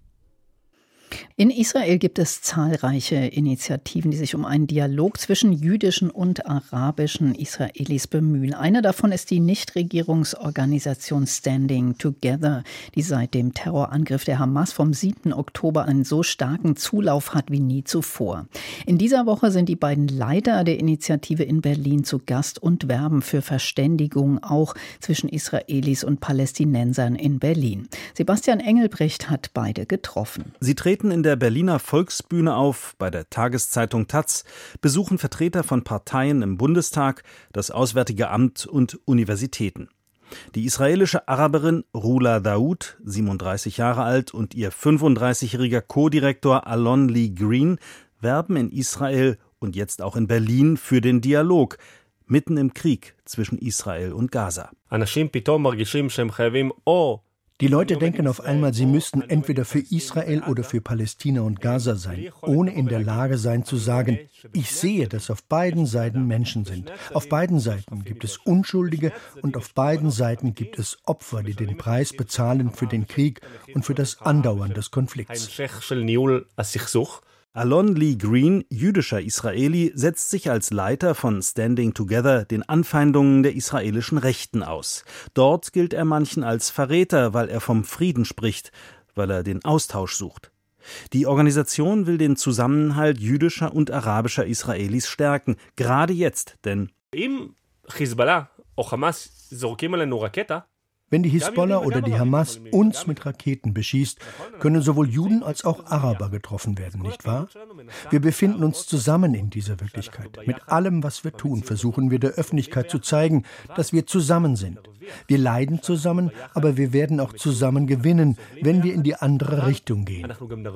In Israel gibt es zahlreiche Initiativen, die sich um einen Dialog zwischen jüdischen und arabischen Israelis bemühen. Eine davon ist die Nichtregierungsorganisation Standing Together, die seit dem Terrorangriff der Hamas vom 7. Oktober einen so starken Zulauf hat wie nie zuvor. In dieser Woche sind die beiden Leiter der Initiative in Berlin zu Gast und werben für Verständigung auch zwischen Israelis und Palästinensern in Berlin. Sebastian Engelbrecht hat beide getroffen. Sie treten in der Berliner Volksbühne auf, bei der Tageszeitung taz, besuchen Vertreter von Parteien im Bundestag, das Auswärtige Amt und Universitäten. Die israelische Araberin Rula Daoud, 37 Jahre alt, und ihr 35-jähriger Co-Direktor Alon Lee Green werben in Israel und jetzt auch in Berlin für den Dialog mitten im Krieg zwischen Israel und Gaza. Die Leute denken auf einmal, sie müssten entweder für Israel oder für Palästina und Gaza sein, ohne in der Lage sein zu sagen, ich sehe, dass auf beiden Seiten Menschen sind. Auf beiden Seiten gibt es Unschuldige und auf beiden Seiten gibt es Opfer, die den Preis bezahlen für den Krieg und für das Andauern des Konflikts. Alon Lee Green, jüdischer Israeli, setzt sich als Leiter von Standing Together den Anfeindungen der israelischen Rechten aus. Dort gilt er manchen als Verräter, weil er vom Frieden spricht, weil er den Austausch sucht. Die Organisation will den Zusammenhalt jüdischer und arabischer Israelis stärken, gerade jetzt, denn wenn die Hisbollah oder die Hamas uns mit Raketen beschießt, können sowohl Juden als auch Araber getroffen werden, nicht wahr? Wir befinden uns zusammen in dieser Wirklichkeit. Mit allem, was wir tun, versuchen wir der Öffentlichkeit zu zeigen, dass wir zusammen sind. Wir leiden zusammen, aber wir werden auch zusammen gewinnen, wenn wir in die andere Richtung gehen.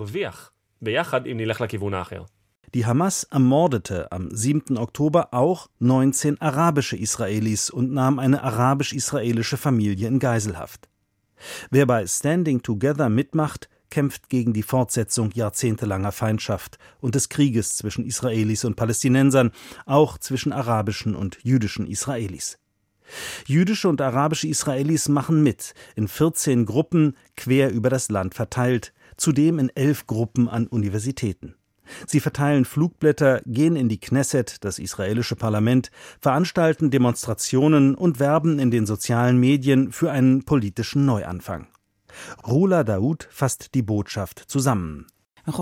Die Hamas ermordete am 7. Oktober auch 19 arabische Israelis und nahm eine arabisch-israelische Familie in Geiselhaft. Wer bei Standing Together mitmacht, kämpft gegen die Fortsetzung jahrzehntelanger Feindschaft und des Krieges zwischen Israelis und Palästinensern, auch zwischen arabischen und jüdischen Israelis. Jüdische und arabische Israelis machen mit, in 14 Gruppen quer über das Land verteilt, zudem in 11 Gruppen an Universitäten. Sie verteilen Flugblätter, gehen in die Knesset, das israelische Parlament, veranstalten Demonstrationen und werben in den sozialen Medien für einen politischen Neuanfang. Rula Daoud fasst die Botschaft zusammen. Wir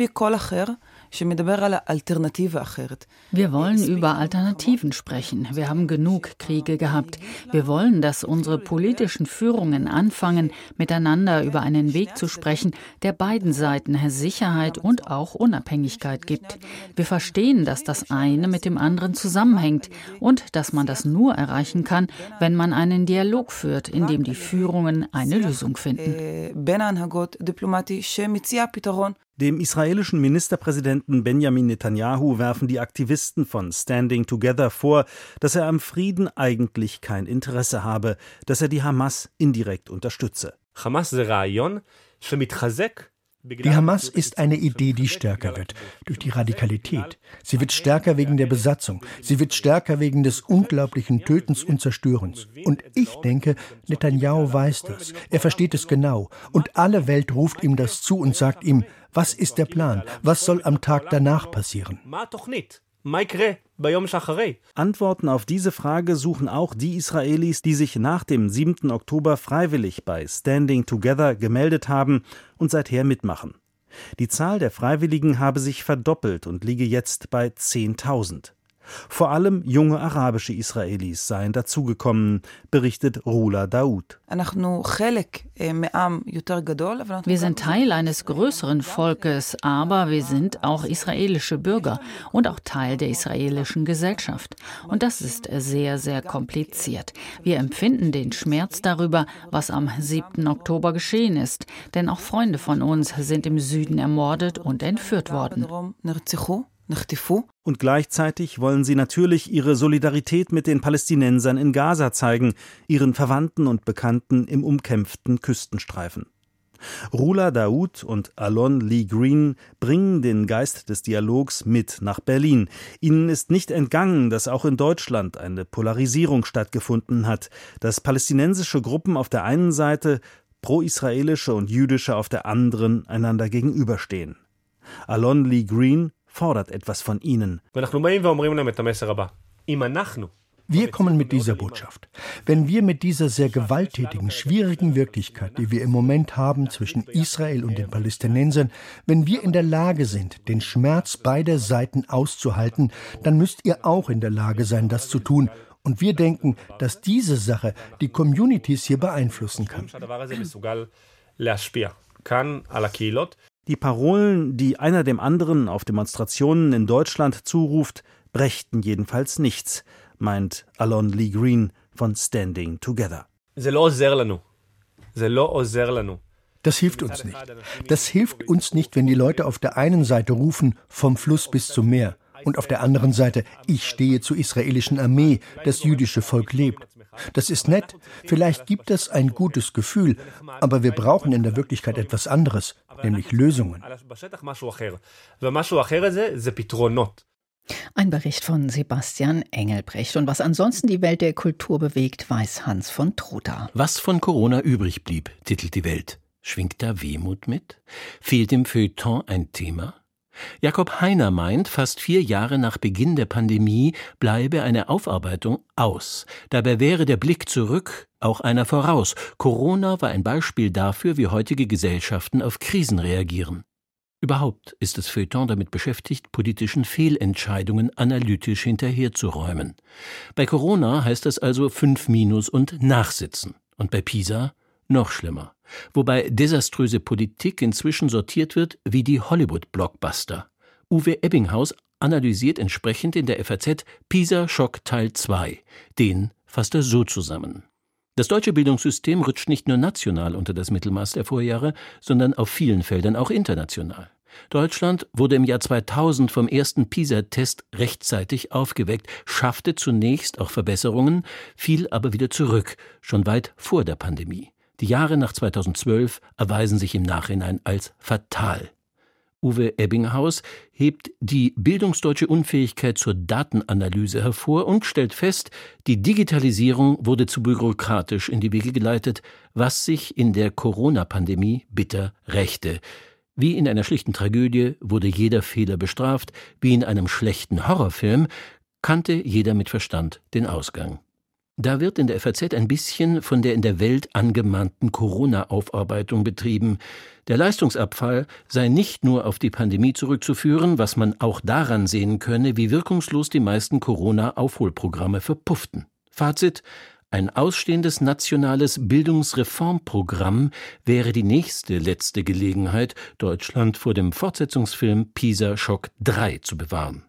wollen über Alternativen sprechen. Wir haben genug Kriege gehabt. Wir wollen, dass unsere politischen Führungen anfangen, miteinander über einen Weg zu sprechen, der beiden Seiten Sicherheit und auch Unabhängigkeit gibt. Wir verstehen, dass das eine mit dem anderen zusammenhängt und dass man das nur erreichen kann, wenn man einen Dialog führt, in dem die Führungen eine Lösung finden. Dem israelischen Ministerpräsidenten Benjamin Netanyahu werfen die Aktivisten von Standing Together vor, dass er am Frieden eigentlich kein Interesse habe, dass er die Hamas indirekt unterstütze. Die Hamas ist eine Idee, die stärker wird durch die Radikalität. Sie wird stärker wegen der Besatzung. Sie wird stärker wegen des unglaublichen Tötens und Zerstörens. Und ich denke, Netanyahu weiß das. Er versteht es genau. Und alle Welt ruft ihm das zu und sagt ihm, was ist der Plan? Was soll am Tag danach passieren? Antworten auf diese Frage suchen auch die Israelis, die sich nach dem 7. Oktober freiwillig bei Standing Together gemeldet haben und seither mitmachen. Die Zahl der Freiwilligen habe sich verdoppelt und liege jetzt bei 10.000. Vor allem junge arabische Israelis seien dazugekommen, berichtet Rula Daoud. Wir sind Teil eines größeren Volkes, aber wir sind auch israelische Bürger und auch Teil der israelischen Gesellschaft. Und das ist sehr, sehr kompliziert. Wir empfinden den Schmerz darüber, was am 7. Oktober geschehen ist. Denn auch Freunde von uns sind im Süden ermordet und entführt worden. Und gleichzeitig wollen sie natürlich ihre Solidarität mit den Palästinensern in Gaza zeigen, ihren Verwandten und Bekannten im umkämpften Küstenstreifen. Rula Daoud und Alon Lee Green bringen den Geist des Dialogs mit nach Berlin. Ihnen ist nicht entgangen, dass auch in Deutschland eine Polarisierung stattgefunden hat, dass palästinensische Gruppen auf der einen Seite, pro-israelische und jüdische auf der anderen einander gegenüberstehen. Alon Lee Green fordert etwas von ihnen. Wir kommen mit dieser Botschaft. Wenn wir mit dieser sehr gewalttätigen, schwierigen Wirklichkeit, die wir im Moment haben zwischen Israel und den Palästinensern, wenn wir in der Lage sind, den Schmerz beider Seiten auszuhalten, dann müsst ihr auch in der Lage sein, das zu tun. Und wir denken, dass diese Sache die Communities hier beeinflussen kann. Die Parolen, die einer dem anderen auf Demonstrationen in Deutschland zuruft, brächten jedenfalls nichts, meint Alon Lee Green von Standing Together. Das hilft uns nicht. Das hilft uns nicht, wenn die Leute auf der einen Seite rufen, vom Fluss bis zum Meer. Und auf der anderen Seite, ich stehe zur israelischen Armee, das jüdische Volk lebt. Das ist nett, vielleicht gibt es ein gutes Gefühl, aber wir brauchen in der Wirklichkeit etwas anderes, nämlich Lösungen. Ein Bericht von Sebastian Engelbrecht. Und was ansonsten die Welt der Kultur bewegt, weiß Hans von Trotha. Was von Corona übrig blieb, titelt die Welt. Schwingt da Wehmut mit? Fehlt im Feuilleton ein Thema? Jakob Heiner meint, fast 4 Jahre nach Beginn der Pandemie bleibe eine Aufarbeitung aus. Dabei wäre der Blick zurück auch einer voraus. Corona war ein Beispiel dafür, wie heutige Gesellschaften auf Krisen reagieren. Überhaupt ist das Feuilleton damit beschäftigt, politischen Fehlentscheidungen analytisch hinterherzuräumen. Bei Corona heißt das also 5- und Nachsitzen. Und bei Pisa noch schlimmer. Wobei desaströse Politik inzwischen sortiert wird wie die Hollywood-Blockbuster. Uwe Ebbinghaus analysiert entsprechend in der FAZ Pisa-Schock Teil 2. Den fasst er so zusammen. Das deutsche Bildungssystem rutscht nicht nur national unter das Mittelmaß der Vorjahre, sondern auf vielen Feldern auch international. Deutschland wurde im Jahr 2000 vom ersten PISA-Test rechtzeitig aufgeweckt, schaffte zunächst auch Verbesserungen, fiel aber wieder zurück, schon weit vor der Pandemie. Die Jahre nach 2012 erweisen sich im Nachhinein als fatal. Uwe Ebbinghaus hebt die bildungsdeutsche Unfähigkeit zur Datenanalyse hervor und stellt fest, die Digitalisierung wurde zu bürokratisch in die Wege geleitet, was sich in der Corona-Pandemie bitter rächte. Wie in einer schlichten Tragödie wurde jeder Fehler bestraft, wie in einem schlechten Horrorfilm kannte jeder mit Verstand den Ausgang. Da wird in der FAZ ein bisschen von der in der Welt angemahnten Corona-Aufarbeitung betrieben. Der Leistungsabfall sei nicht nur auf die Pandemie zurückzuführen, was man auch daran sehen könne, wie wirkungslos die meisten Corona-Aufholprogramme verpufften. Fazit: Ein ausstehendes nationales Bildungsreformprogramm wäre die nächste letzte Gelegenheit, Deutschland vor dem Fortsetzungsfilm Pisa-Schock 3 zu bewahren.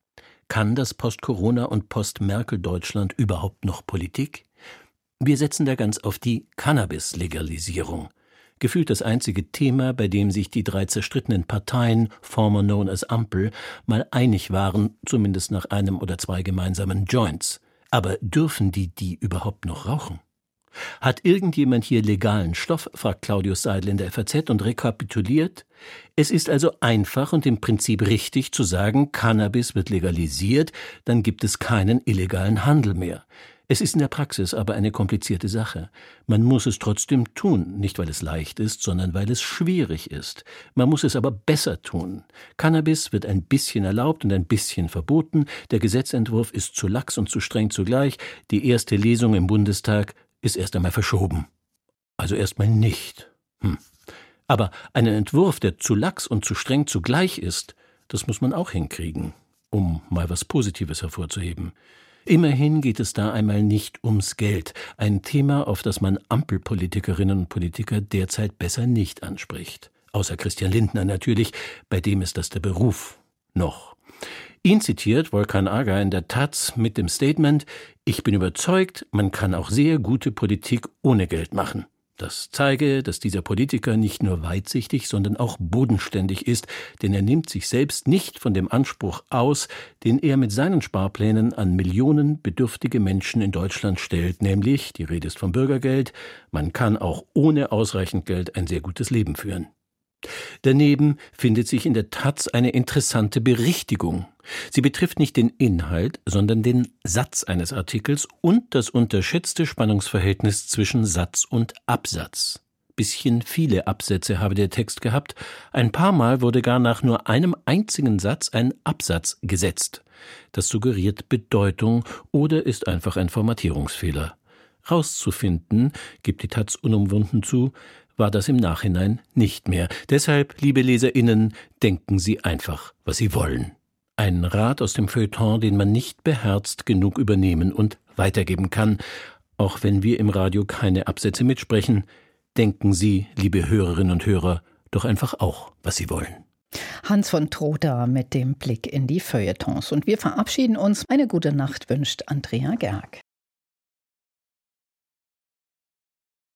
Kann das Post-Corona- und Post-Merkel-Deutschland überhaupt noch Politik? Wir setzen da ganz auf die Cannabis-Legalisierung. Gefühlt das einzige Thema, bei dem sich die 3 zerstrittenen Parteien, former known as Ampel, mal einig waren, zumindest nach 1 oder 2 gemeinsamen Joints. Aber dürfen die überhaupt noch rauchen? Hat irgendjemand hier legalen Stoff, fragt Claudius Seidel in der FAZ und rekapituliert. Es ist also einfach und im Prinzip richtig zu sagen, Cannabis wird legalisiert, dann gibt es keinen illegalen Handel mehr. Es ist in der Praxis aber eine komplizierte Sache. Man muss es trotzdem tun, nicht weil es leicht ist, sondern weil es schwierig ist. Man muss es aber besser tun. Cannabis wird ein bisschen erlaubt und ein bisschen verboten. Der Gesetzentwurf ist zu lax und zu streng zugleich. Die erste Lesung im Bundestag ist erst einmal verschoben. Also erstmal nicht. Aber einen Entwurf, der zu lax und zu streng zugleich ist, das muss man auch hinkriegen, um mal was Positives hervorzuheben. Immerhin geht es da einmal nicht ums Geld, ein Thema, auf das man Ampelpolitikerinnen und Politiker derzeit besser nicht anspricht. Außer Christian Lindner natürlich, bei dem ist das der Beruf. Noch. Ihn zitiert Volkan Aga in der Taz mit dem Statement: Ich bin überzeugt, man kann auch sehr gute Politik ohne Geld machen. Das zeige, dass dieser Politiker nicht nur weitsichtig, sondern auch bodenständig ist, denn er nimmt sich selbst nicht von dem Anspruch aus, den er mit seinen Sparplänen an Millionen bedürftige Menschen in Deutschland stellt, nämlich, die Rede ist vom Bürgergeld, man kann auch ohne ausreichend Geld ein sehr gutes Leben führen. Daneben findet sich in der Taz eine interessante Berichtigung. Sie betrifft nicht den Inhalt, sondern den Satz eines Artikels und das unterschätzte Spannungsverhältnis zwischen Satz und Absatz. Bisschen viele Absätze habe der Text gehabt. Ein paar Mal wurde gar nach nur einem einzigen Satz ein Absatz gesetzt. Das suggeriert Bedeutung oder ist einfach ein Formatierungsfehler. Rauszufinden, gibt die Taz unumwunden zu, war das im Nachhinein nicht mehr. Deshalb, liebe LeserInnen, denken Sie einfach, was Sie wollen. Ein Rat aus dem Feuilleton, den man nicht beherzt genug übernehmen und weitergeben kann. Auch wenn wir im Radio keine Absätze mitsprechen, denken Sie, liebe Hörerinnen und Hörer, doch einfach auch, was Sie wollen. Hans von Trotha mit dem Blick in die Feuilletons. Und wir verabschieden uns. Eine gute Nacht wünscht Andrea Gerg.